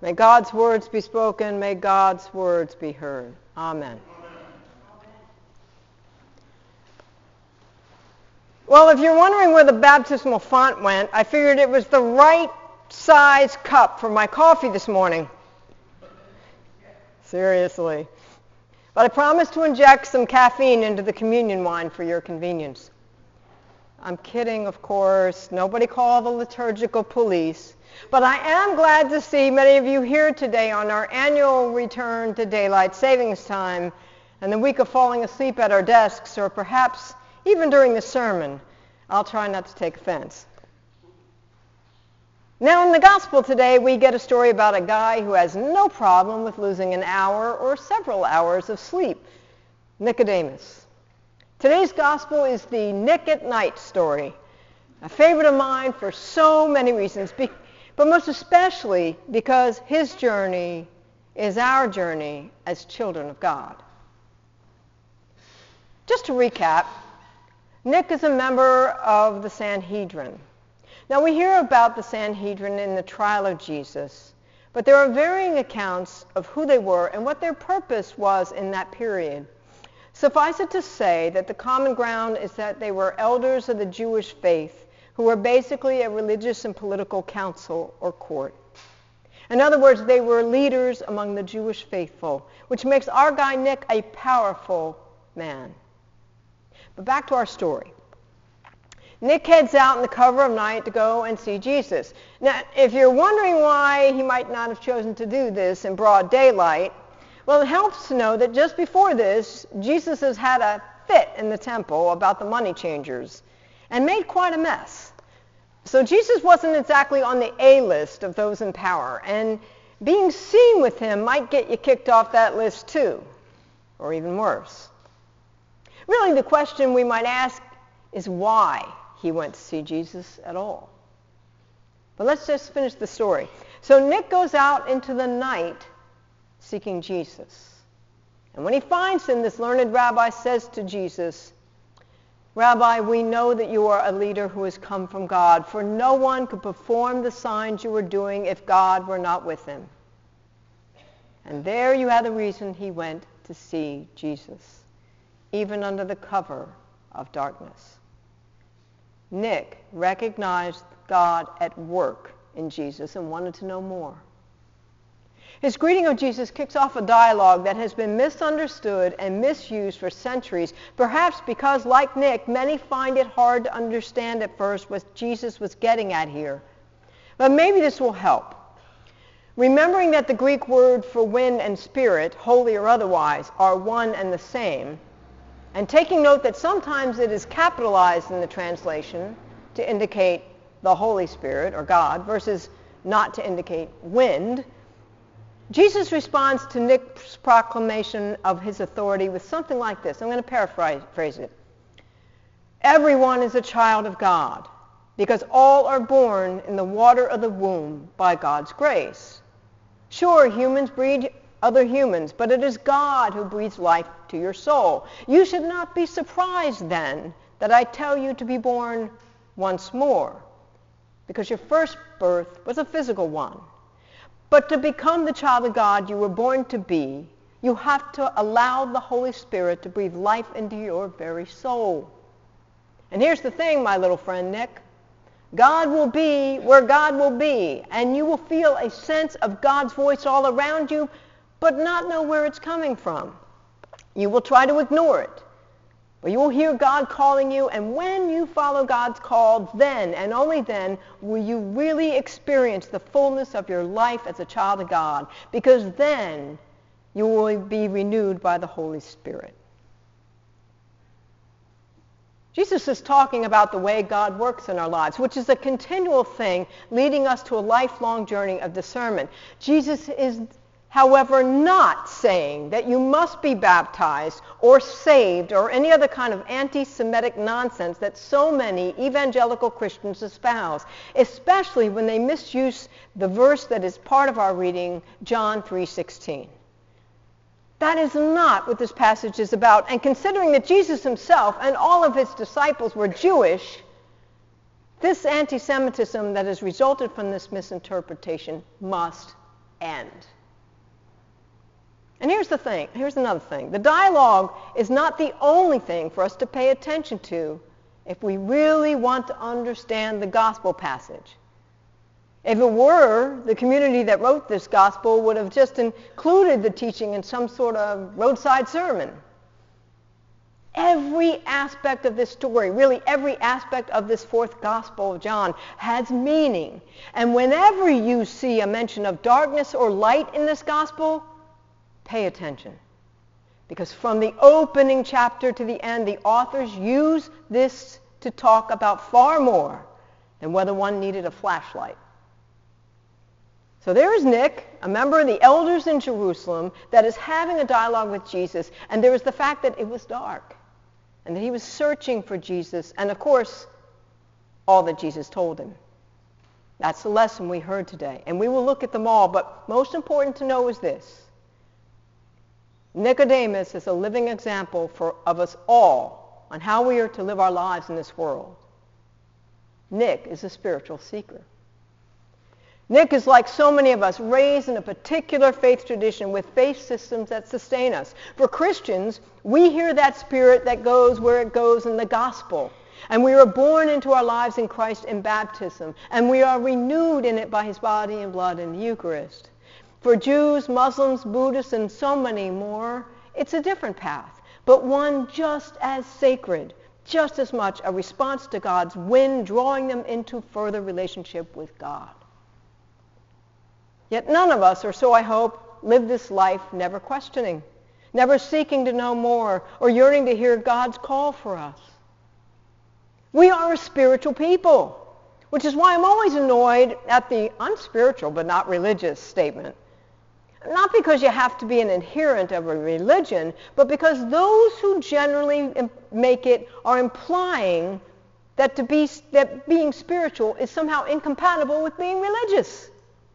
May God's words be spoken. May God's words be heard. Amen. Well, if you're wondering where the baptismal font went, I figured it was the right size cup for my coffee this morning. Seriously. But I promised to inject some caffeine into the communion wine for your convenience. I'm kidding, of course. Nobody call the liturgical police. But I am glad to see many of you here today on our annual return to daylight savings time and the week of falling asleep at our desks, or perhaps even during the sermon. I'll try not to take offense. Now, in the gospel today, we get a story about a guy who has no problem with losing an hour or several hours of sleep, Nicodemus. Today's gospel is the Nick at Night story, a favorite of mine for so many reasons, but most especially because his journey is our journey as children of God. Just to recap, Nick is a member of the Sanhedrin. Now, we hear about the Sanhedrin in the trial of Jesus, but there are varying accounts of who they were and what their purpose was in that period. Suffice it to say that the common ground is that they were elders of the Jewish faith who were basically a religious and political council or court. In other words, they were leaders among the Jewish faithful, which makes our guy Nick a powerful man. But back to our story. Nick heads out in the cover of night to go and see Jesus. Now, if you're wondering why he might not have chosen to do this in broad daylight, well, it helps to know that just before this, Jesus has had a fit in the temple about the money changers and made quite a mess. So Jesus wasn't exactly on the A list of those in power, and being seen with him might get you kicked off that list too, or even worse. Really, the question we might ask is why he went to see Jesus at all. But let's just finish the story. So Nick goes out into the night seeking Jesus. And when he finds him, this learned rabbi says to Jesus, "Rabbi, we know that you are a leader who has come from God, for no one could perform the signs you are doing if God were not with him." And there you have the reason he went to see Jesus, even under the cover of darkness. Nick recognized God at work in Jesus and wanted to know more. His greeting of Jesus kicks off a dialogue that has been misunderstood and misused for centuries, perhaps because, like Nick, many find it hard to understand at first what Jesus was getting at here. But maybe this will help. Remembering that the Greek word for wind and spirit, holy or otherwise, are one and the same, and taking note that sometimes it is capitalized in the translation to indicate the Holy Spirit or God versus not to indicate wind, Jesus responds to Nick's proclamation of his authority with something like this. I'm going to paraphrase it. Everyone is a child of God because all are born in the water of the womb by God's grace. Sure, humans breed other humans, but it is God who breathes life to your soul. You should not be surprised then that I tell you to be born once more, because your first birth was a physical one. But to become the child of God you were born to be, you have to allow the Holy Spirit to breathe life into your very soul. And here's the thing, my little friend Nick. God will be where God will be, and you will feel a sense of God's voice all around you, but not know where it's coming from. You will try to ignore it, but you will hear God calling you, and when you follow God's call, then and only then will you really experience the fullness of your life as a child of God, because then you will be renewed by the Holy Spirit. Jesus is talking about the way God works in our lives, which is a continual thing leading us to a lifelong journey of discernment. Jesus is, however, not saying that you must be baptized or saved or any other kind of anti-Semitic nonsense that so many evangelical Christians espouse, especially when they misuse the verse that is part of our reading, John 3:16. That is not what this passage is about. And considering that Jesus himself and all of his disciples were Jewish, this anti-Semitism that has resulted from this misinterpretation must end. And here's the thing. Here's another thing. The dialogue is not the only thing for us to pay attention to if we really want to understand the gospel passage. If it were, the community that wrote this gospel would have just included the teaching in some sort of roadside sermon. Every aspect of this story, really every aspect of this fourth gospel of John, has meaning. And whenever you see a mention of darkness or light in this gospel, pay attention. Because from the opening chapter to the end, the authors use this to talk about far more than whether one needed a flashlight. So there is Nick, a member of the elders in Jerusalem, that is having a dialogue with Jesus, and there is the fact that it was dark, and that he was searching for Jesus, and of course, all that Jesus told him. That's the lesson we heard today, and we will look at them all, but most important to know is this. Nicodemus is a living example of us all on how we are to live our lives in this world. Nick is a spiritual seeker. Nick is like so many of us, raised in a particular faith tradition with faith systems that sustain us. For Christians, we hear that spirit that goes where it goes in the gospel. And we are born into our lives in Christ in baptism. And we are renewed in it by his body and blood in the Eucharist. For Jews, Muslims, Buddhists, and so many more, it's a different path, but one just as sacred, just as much a response to God's wind drawing them into further relationship with God. Yet none of us, or so I hope, live this life never questioning, never seeking to know more, or yearning to hear God's call for us. We are a spiritual people, which is why I'm always annoyed at the unspiritual but not religious statement. Not because you have to be an adherent of a religion, but because those who generally make it are implying that being spiritual is somehow incompatible with being religious.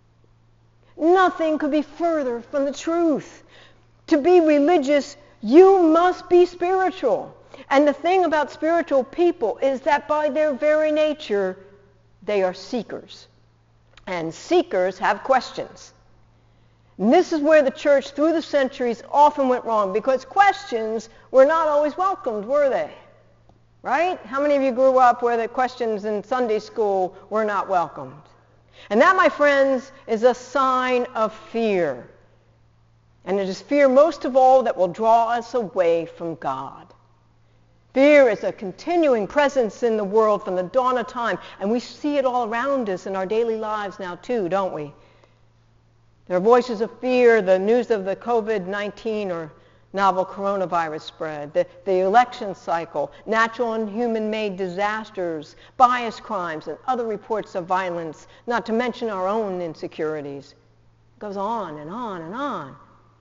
Nothing could be further from the truth. To be religious, you must be spiritual. And the thing about spiritual people is that by their very nature, they are seekers. And seekers have questions. And this is where the church through the centuries often went wrong, because questions were not always welcomed, were they? Right? How many of you grew up where the questions in Sunday school were not welcomed? And that, my friends, is a sign of fear. And it is fear most of all that will draw us away from God. Fear is a continuing presence in the world from the dawn of time, and we see it all around us in our daily lives now too, don't we? There are voices of fear, the news of the COVID-19 or novel coronavirus spread, the election cycle, natural and human-made disasters, bias crimes, and other reports of violence, not to mention our own insecurities. It goes on and on and on.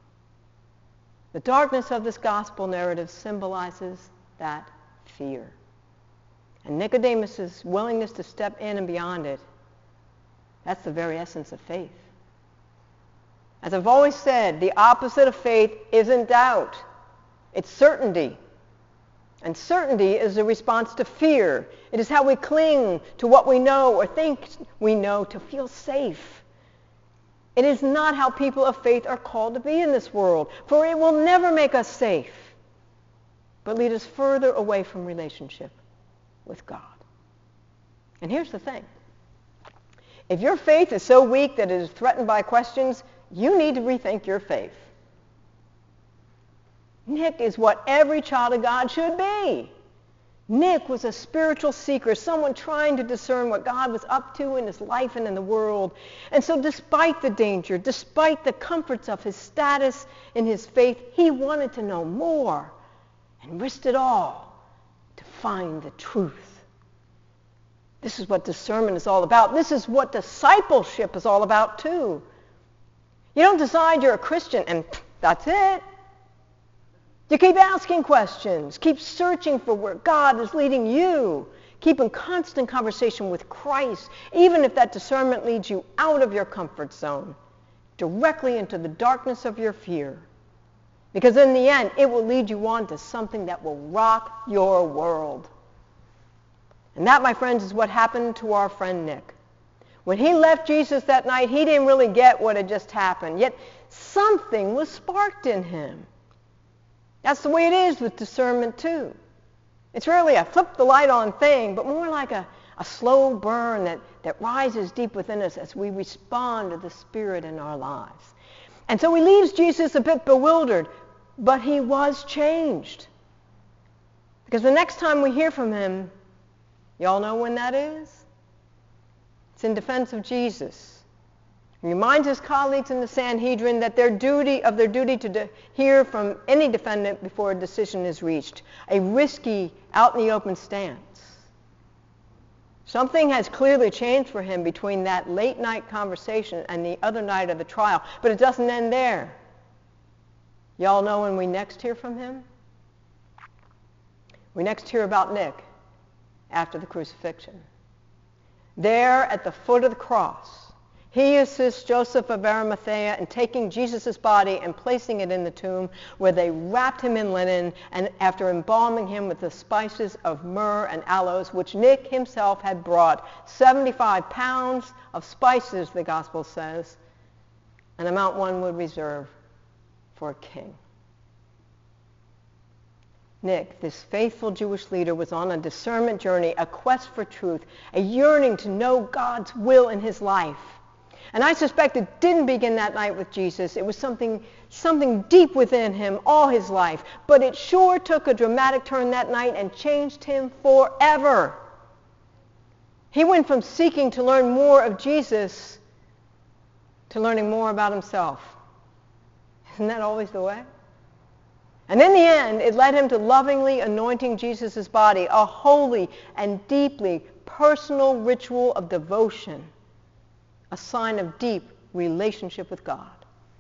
The darkness of this gospel narrative symbolizes that fear. And Nicodemus' willingness to step in and beyond it, that's the very essence of faith. As I've always said, the opposite of faith isn't doubt. It's certainty. And certainty is a response to fear. It is how we cling to what we know or think we know to feel safe. It is not how people of faith are called to be in this world, for it will never make us safe, but lead us further away from relationship with God. And here's the thing. If your faith is so weak that it is threatened by questions, you need to rethink your faith. Nick is what every child of God should be. Nick was a spiritual seeker, someone trying to discern what God was up to in his life and in the world. And so despite the danger, despite the comforts of his status in his faith, he wanted to know more and risked it all to find the truth. This is what discernment is all about. This is what discipleship is all about too. You don't decide you're a Christian and that's it. You keep asking questions. Keep searching for where God is leading you. Keep in constant conversation with Christ, even if that discernment leads you out of your comfort zone, directly into the darkness of your fear. Because in the end, it will lead you on to something that will rock your world. And that, my friends, is what happened to our friend Nick. When he left Jesus that night, he didn't really get what had just happened. Yet something was sparked in him. That's the way it is with discernment too. It's rarely a flip the light on thing, but more like a slow burn that rises deep within us as we respond to the Spirit in our lives. And so he leaves Jesus a bit bewildered, but he was changed. Because the next time we hear from him, y'all know when that is? It's in defense of Jesus. He reminds his colleagues in the Sanhedrin that their duty to hear from any defendant before a decision is reached. A risky, out-in-the-open stance. Something has clearly changed for him between that late-night conversation and the other night of the trial. But it doesn't end there. Y'all know when we next hear from him? We next hear about Nick after the crucifixion. There at the foot of the cross, he assists Joseph of Arimathea in taking Jesus' body and placing it in the tomb, where they wrapped him in linen, and after embalming him with the spices of myrrh and aloes, which Nick himself had brought, 75 pounds of spices, the gospel says, an amount one would reserve for a king. Nick, this faithful Jewish leader, was on a discernment journey, a quest for truth, a yearning to know God's will in his life. And I suspect it didn't begin that night with Jesus. It was something deep within him all his life. But it sure took a dramatic turn that night and changed him forever. He went from seeking to learn more of Jesus to learning more about himself. Isn't that always the way? And in the end, it led him to lovingly anointing Jesus' body, a holy and deeply personal ritual of devotion, a sign of deep relationship with God.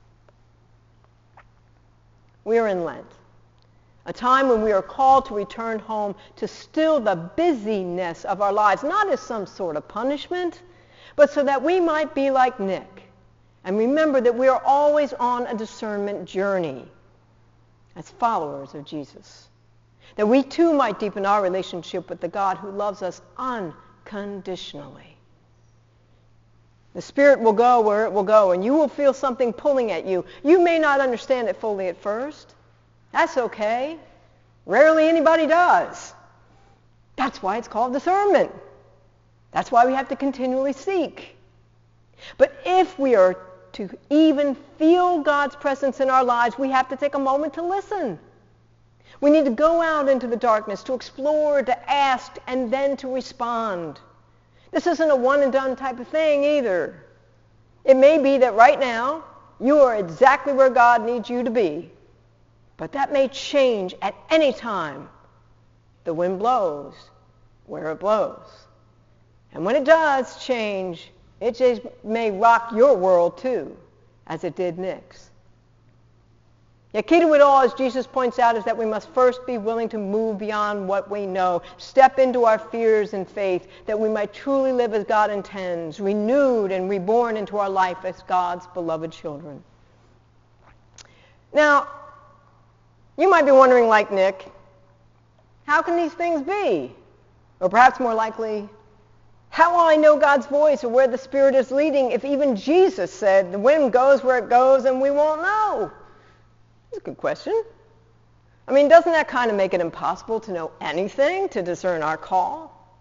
We are in Lent, a time when we are called to return home to still the busyness of our lives, not as some sort of punishment, but so that we might be like Nick and remember that we are always on a discernment journey as followers of Jesus, that we too might deepen our relationship with the God who loves us unconditionally. The Spirit will go where it will go, and you will feel something pulling at you. You may not understand it fully at first. That's okay. Rarely anybody does. That's why it's called discernment. That's why we have to continually seek. But if we are to even feel God's presence in our lives, we have to take a moment to listen. We need to go out into the darkness, to explore, to ask, and then to respond. This isn't a one-and-done type of thing either. It may be that right now you are exactly where God needs you to be, but that may change at any time the wind blows where it blows. And when it does change, it just may rock your world too, as it did Nick's. Yet key to it all, as Jesus points out, is that we must first be willing to move beyond what we know, step into our fears in faith, that we might truly live as God intends, renewed and reborn into our life as God's beloved children. Now, you might be wondering, like Nick, how can these things be? Or perhaps more likely, how will I know God's voice or where the Spirit is leading if even Jesus said the wind goes where it goes and we won't know? That's a good question. I mean, doesn't that kind of make it impossible to know anything, to discern our call?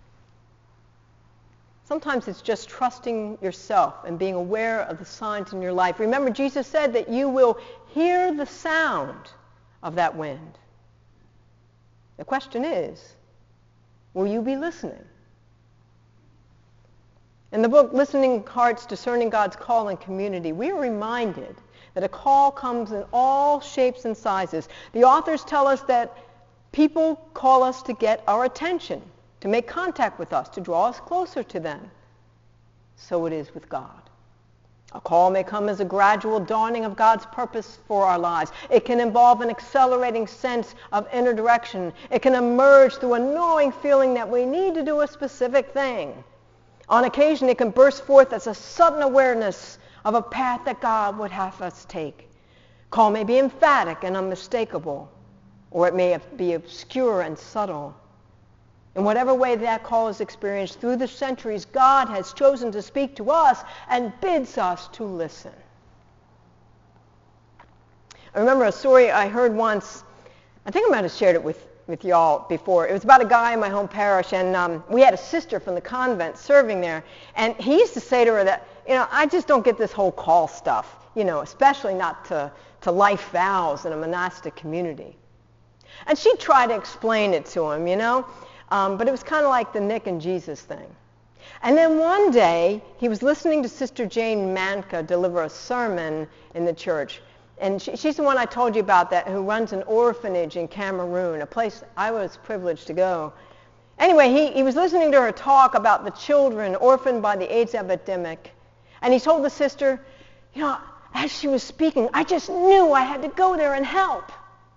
Sometimes it's just trusting yourself and being aware of the signs in your life. Remember, Jesus said that you will hear the sound of that wind. The question is, will you be listening? In the book, Listening Hearts, Discerning God's Call in Community, we are reminded that a call comes in all shapes and sizes. The authors tell us that people call us to get our attention, to make contact with us, to draw us closer to them. So it is with God. A call may come as a gradual dawning of God's purpose for our lives. It can involve an accelerating sense of inner direction. It can emerge through a gnawing feeling that we need to do a specific thing. On occasion, it can burst forth as a sudden awareness of a path that God would have us take. Call may be emphatic and unmistakable, or it may be obscure and subtle. In whatever way that call is experienced through the centuries, God has chosen to speak to us and bids us to listen. I remember a story I heard once. I think I might have shared it with y'all before. It was about a guy in my home parish, and we had a sister from the convent serving there. And he used to say to her that, I just don't get this whole call stuff, especially not to life vows in a monastic community. And she tried to explain it to him, but it was kind of like the Nick and Jesus thing. And then one day, he was listening to Sister Jane Manka deliver a sermon in the church. And she's the one I told you about who runs an orphanage in Cameroon, a place I was privileged to go. Anyway, he was listening to her talk about the children orphaned by the AIDS epidemic. And he told the sister, as she was speaking, I just knew I had to go there and help.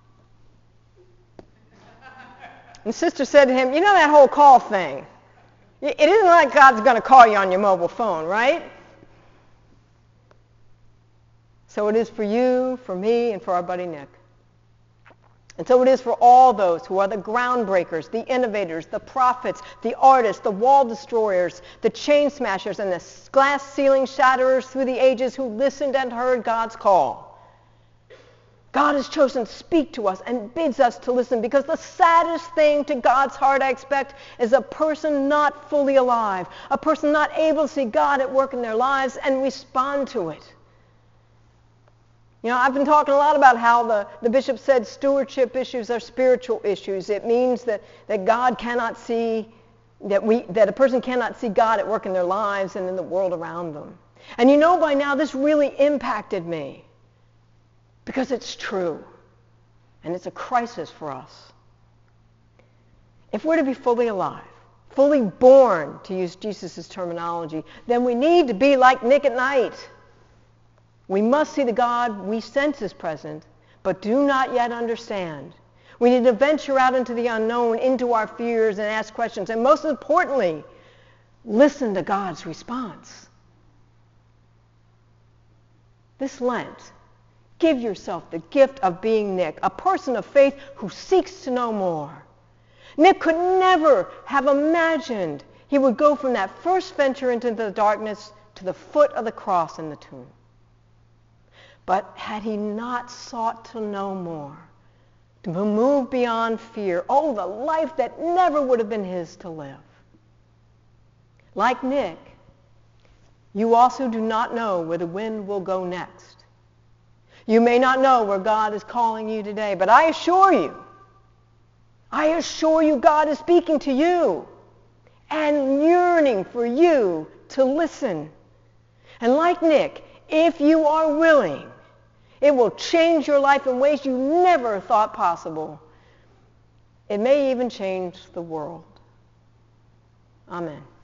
And the sister said to him, that whole call thing. It isn't like God's going to call you on your mobile phone, right? So it is for you, for me, and for our buddy Nick. And so it is for all those who are the groundbreakers, the innovators, the prophets, the artists, the wall destroyers, the chain smashers, and the glass ceiling shatterers through the ages who listened and heard God's call. God has chosen to speak to us and bids us to listen, because the saddest thing to God's heart, I expect, is a person not fully alive, a person not able to see God at work in their lives and respond to it. I've been talking a lot about how the bishop said stewardship issues are spiritual issues. It means that God cannot see, that a person cannot see God at work in their lives and in the world around them. And by now this really impacted me, because it's true. And it's a crisis for us. If we're to be fully alive, fully born, to use Jesus' terminology, then we need to be like Nick at night. We must see the God we sense is present, but do not yet understand. We need to venture out into the unknown, into our fears, and ask questions. And most importantly, listen to God's response. This Lent, give yourself the gift of being Nick, a person of faith who seeks to know more. Nick could never have imagined he would go from that first venture into the darkness to the foot of the cross in the tomb. But had he not sought to know more, to move beyond fear, the life that never would have been his to live. Like Nick, you also do not know where the wind will go next. You may not know where God is calling you today, but I assure you God is speaking to you and yearning for you to listen. And like Nick, if you are willing, it will change your life in ways you never thought possible. It may even change the world. Amen.